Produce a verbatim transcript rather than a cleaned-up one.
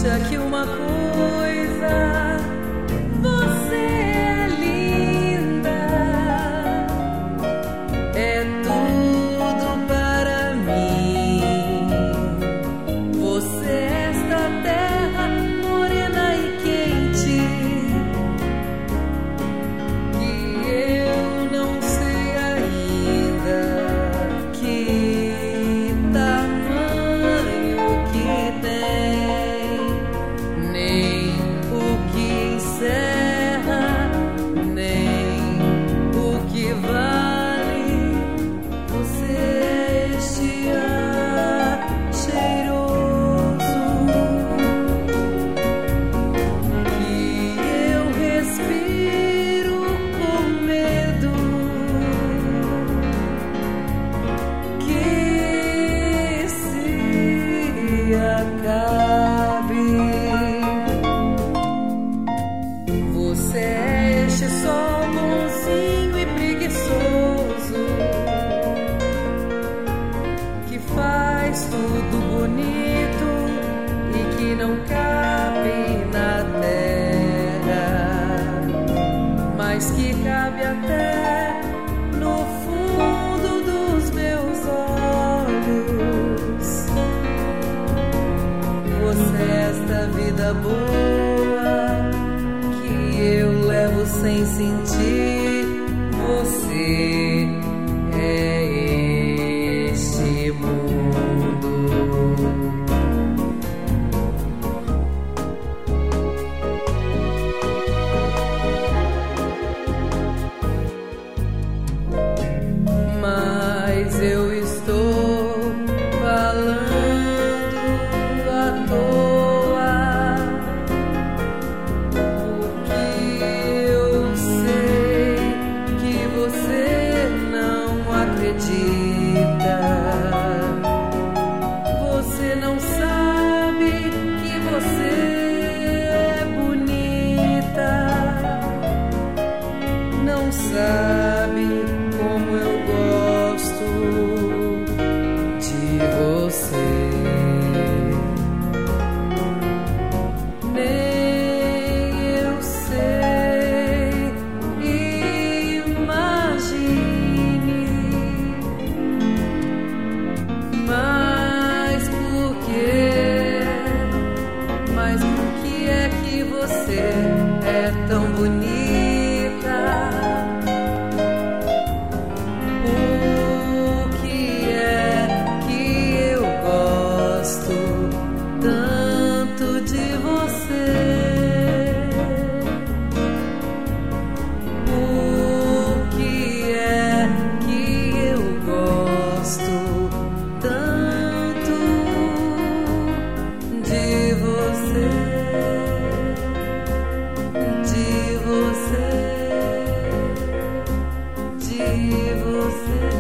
deixa que uma coisa, você é linda, é tudo para mim. Você é esta terra morena e quente, que eu não sei ainda que tamanho que tem, nem o que encerra, nem o que vale. Você é este ar cheiroso que eu respiro com medo que se acabe. Você é este sol bonzinho e preguiçoso que faz tudo bonito e que não cabe na terra, mas que cabe até no fundo dos meus olhos. Você é esta vida boa que eu levo sem sentir. Você é este mundo. Mas eu estou falando à toa, porque eu sei que você não acredita. Você não sabe que você é bonita, não sabe como eu gosto de você. Nem eu sei, imagine, mas por quê? Mas por que é que você é tão bonita? O que é que eu gosto tanto de você? O que é que eu gosto tanto de você? De você, de você.